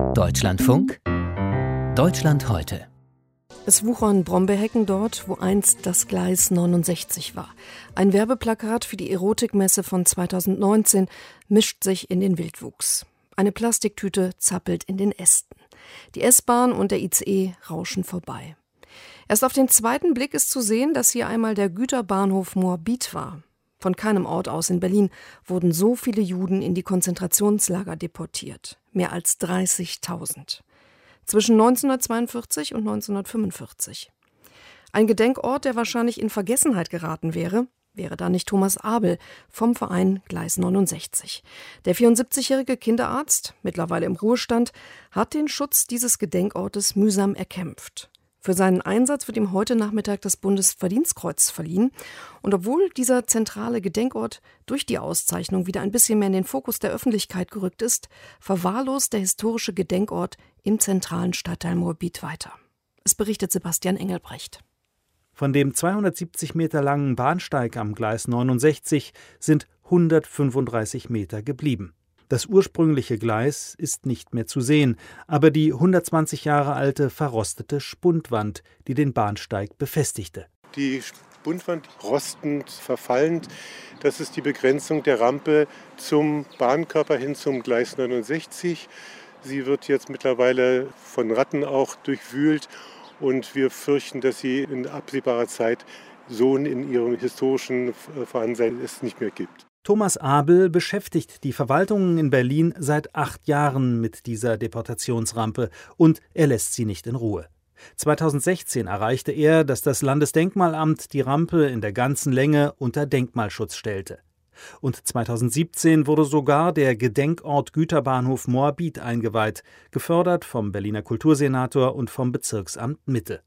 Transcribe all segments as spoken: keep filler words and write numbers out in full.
Deutschlandfunk Deutschland heute. Es wuchern Brombeerhecken dort, wo einst das Gleis neunundsechzig war. Ein Werbeplakat für die Erotikmesse von zweitausendneunzehn mischt sich in den Wildwuchs. Eine Plastiktüte zappelt in den Ästen. Die S-Bahn und der I C E rauschen vorbei. Erst auf den zweiten Blick ist zu sehen, dass hier einmal der Güterbahnhof Moabit war. Von keinem Ort aus in Berlin wurden so viele Juden in die Konzentrationslager deportiert. Mehr als dreißigtausend. Zwischen neunzehnhundertzweiundvierzig und neunzehnhundertfünfundvierzig. Ein Gedenkort, der wahrscheinlich in Vergessenheit geraten wäre, wäre da nicht Thomas Abel vom Verein Gleis neunundsechzig. Der vierundsiebzigjährige Kinderarzt, mittlerweile im Ruhestand, hat den Schutz dieses Gedenkortes mühsam erkämpft. Für seinen Einsatz wird ihm heute Nachmittag das Bundesverdienstkreuz verliehen. Und obwohl dieser zentrale Gedenkort durch die Auszeichnung wieder ein bisschen mehr in den Fokus der Öffentlichkeit gerückt ist, verwahrlost der historische Gedenkort im zentralen Stadtteil Moabit weiter. Es berichtet Sebastian Engelbrecht. Von dem zweihundertsiebzig Meter langen Bahnsteig am Gleis neunundsechzig sind hundertfünfunddreißig Meter geblieben. Das ursprüngliche Gleis ist nicht mehr zu sehen, aber die hundertzwanzig Jahre alte verrostete Spundwand, die den Bahnsteig befestigte. Die Spundwand rostend, verfallend, das ist die Begrenzung der Rampe zum Bahnkörper hin zum Gleis neunundsechzig. Sie wird jetzt mittlerweile von Ratten auch durchwühlt und wir fürchten, dass sie in absehbarer Zeit so in ihrem historischen Vorhandensein es nicht mehr gibt. Thomas Abel beschäftigt die Verwaltungen in Berlin seit acht Jahren mit dieser Deportationsrampe und er lässt sie nicht in Ruhe. zweitausendsechzehn erreichte er, dass das Landesdenkmalamt die Rampe in der ganzen Länge unter Denkmalschutz stellte. Und zweitausendsiebzehn wurde sogar der Gedenkort Güterbahnhof Moabit eingeweiht, gefördert vom Berliner Kultursenator und vom Bezirksamt Mitte.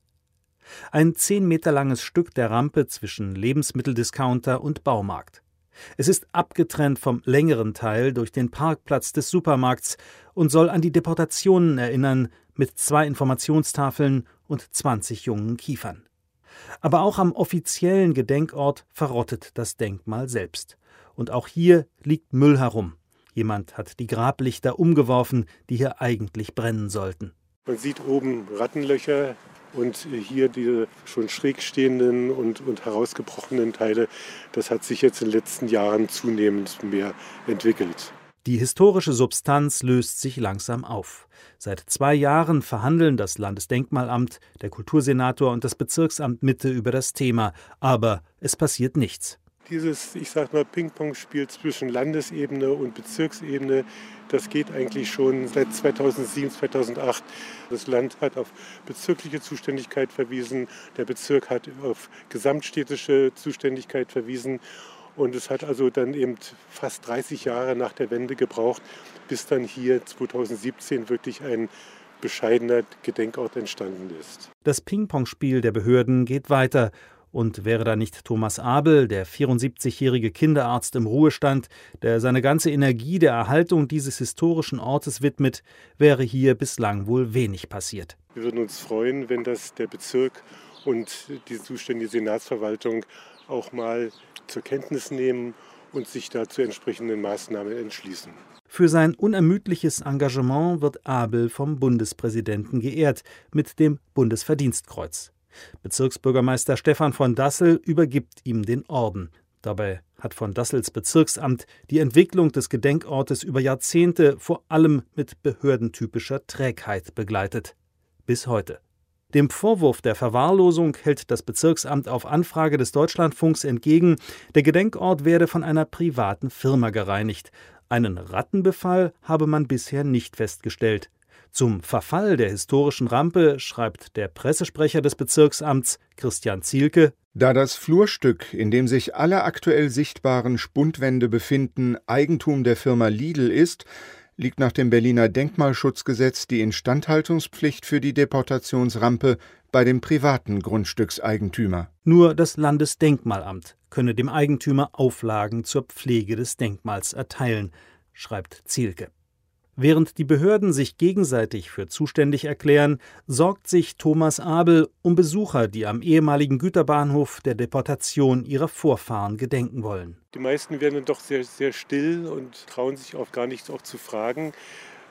Ein zehn Meter langes Stück der Rampe zwischen Lebensmitteldiscounter und Baumarkt. Es ist abgetrennt vom längeren Teil durch den Parkplatz des Supermarkts und soll an die Deportationen erinnern, mit zwei Informationstafeln und zwanzig jungen Kiefern. Aber auch am offiziellen Gedenkort verrottet das Denkmal selbst. Und auch hier liegt Müll herum. Jemand hat die Grablichter umgeworfen, die hier eigentlich brennen sollten. Man sieht oben Rattenlöcher. Und hier diese schon schräg stehenden und, und herausgebrochenen Teile, das hat sich jetzt in den letzten Jahren zunehmend mehr entwickelt. Die historische Substanz löst sich langsam auf. Seit zwei Jahren verhandeln das Landesdenkmalamt, der Kultursenator und das Bezirksamt Mitte über das Thema. Aber es passiert nichts. Dieses, ich sag mal, Ping-Pong-Spiel zwischen Landesebene und Bezirksebene, das geht eigentlich schon seit zweitausendsieben, zweitausendacht. Das Land hat auf bezirkliche Zuständigkeit verwiesen, der Bezirk hat auf gesamtstädtische Zuständigkeit verwiesen. Und es hat also dann eben fast dreißig Jahre nach der Wende gebraucht, bis dann hier zweitausendsiebzehn wirklich ein bescheidener Gedenkort entstanden ist. Das Ping-Pong-Spiel der Behörden geht weiter. Und wäre da nicht Thomas Abel, der vierundsiebzigjährige Kinderarzt im Ruhestand, der seine ganze Energie der Erhaltung dieses historischen Ortes widmet, wäre hier bislang wohl wenig passiert. Wir würden uns freuen, wenn das der Bezirk und die zuständige Senatsverwaltung auch mal zur Kenntnis nehmen und sich da zu entsprechenden Maßnahmen entschließen. Für sein unermüdliches Engagement wird Abel vom Bundespräsidenten geehrt mit dem Bundesverdienstkreuz. Bezirksbürgermeister Stefan von Dassel übergibt ihm den Orden. Dabei hat von Dassels Bezirksamt die Entwicklung des Gedenkortes über Jahrzehnte vor allem mit behördentypischer Trägheit begleitet. Bis heute. Dem Vorwurf der Verwahrlosung hält das Bezirksamt auf Anfrage des Deutschlandfunks entgegen, der Gedenkort werde von einer privaten Firma gereinigt. Einen Rattenbefall habe man bisher nicht festgestellt. Zum Verfall der historischen Rampe schreibt der Pressesprecher des Bezirksamts, Christian Zielke: Da das Flurstück, in dem sich alle aktuell sichtbaren Spundwände befinden, Eigentum der Firma Lidl ist, liegt nach dem Berliner Denkmalschutzgesetz die Instandhaltungspflicht für die Deportationsrampe bei dem privaten Grundstückseigentümer. Nur das Landesdenkmalamt könne dem Eigentümer Auflagen zur Pflege des Denkmals erteilen, schreibt Zielke. Während die Behörden sich gegenseitig für zuständig erklären, sorgt sich Thomas Abel um Besucher, die am ehemaligen Güterbahnhof der Deportation ihrer Vorfahren gedenken wollen. Die meisten werden dann doch sehr, sehr still und trauen sich auch gar nicht auch zu fragen.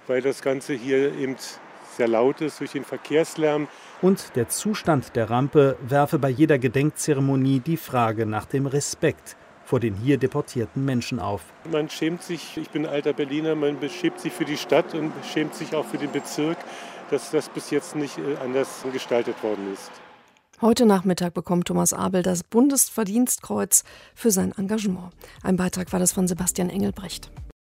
weil das Ganze hier eben sehr laut ist durch den Verkehrslärm. Und der Zustand der Rampe werfe bei jeder Gedenkzeremonie die Frage nach dem Respekt vor den hier deportierten Menschen auf. Man schämt sich, ich bin alter Berliner, man schämt sich für die Stadt und schämt sich auch für den Bezirk, dass das bis jetzt nicht anders gestaltet worden ist. Heute Nachmittag bekommt Thomas Abel das Bundesverdienstkreuz für sein Engagement. Ein Beitrag war das von Sebastian Engelbrecht.